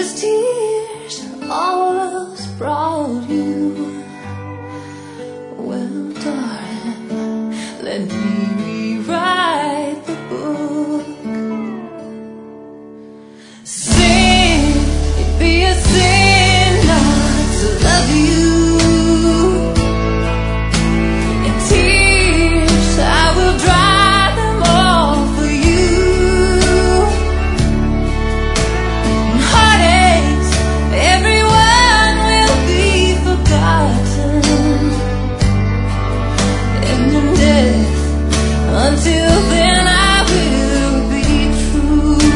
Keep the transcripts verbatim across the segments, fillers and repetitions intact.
his tears almost brought you. Well, darling, let me rewrite the book. Sin, it'd be a sin not to love you. And tears, I will dry them all for you. And heartaches, everyone will be forgotten. And in death, until then I will be true.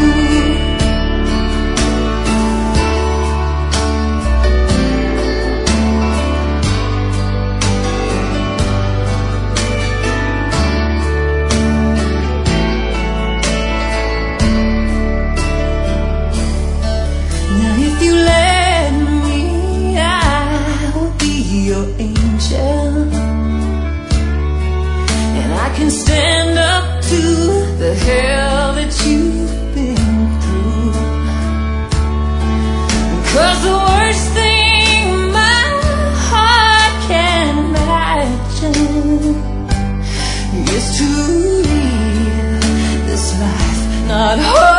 Now if you let me, I will be your angel. And I can stand up to the hell that you've been through. Cause the worst thing my heart can imagine is to live this life not whole.